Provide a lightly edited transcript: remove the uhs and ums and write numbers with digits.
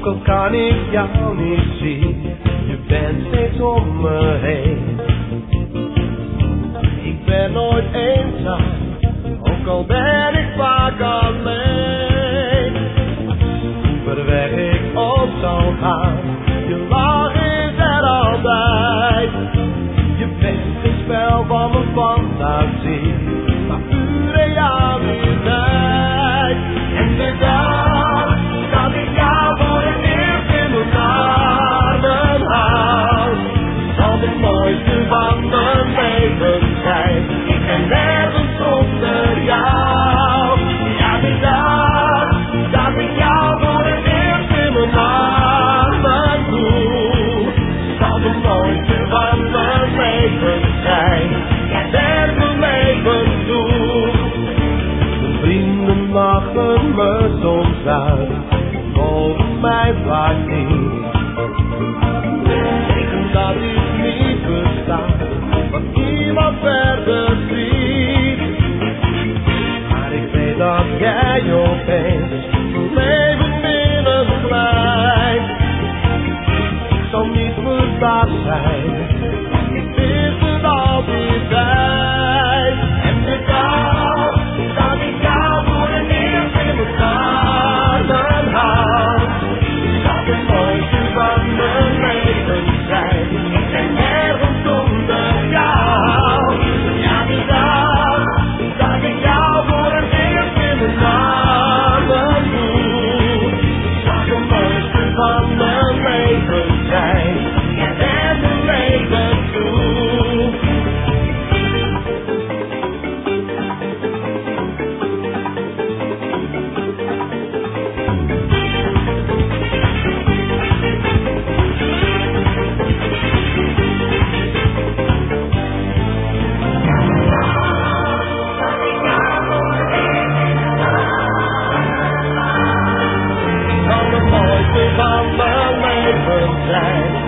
Ook al kan ik jou niet zien, je bent steeds om me heen. Ik ben nooit eenzaam, ook al ben ik vaak alleen. Hoe ver weg ik ook zal gaan, je lach is er altijd. Je bent een spel van mijn fantasie, maar puur realiteit. En de dag dat ik jou voor het eerst in mijn armen hou, zal de mooiste van mijn leven zijn. Ik ben nergens zonder jou. Ja, de dag dat ik jou voor het eerst in mijn armen voel, zal de mooiste van mijn leven zijn. Ja, der mijn leven toe. De vrienden lachen me soms uit, mogen mij vaak niet. Denken dat ik niet besta, wat niemand verder ziet. Maar ik weet dat jij opeens mijn leven binnenglijdt. Ik zal niet verbaasd zijn, ik wist het al die tijd. En de dag dat ik jou voor het eerst in mijn armen hou, zal de mooiste van mijn leven zijn. Ik ben nergens zonder jou. Ja, de dag dat ik jou voor het eerst in mijn armen voel, zal de mooiste van mijn leven zijn. Ja, der mijn leven toe. Zal de mooiste van mijn leven zijn.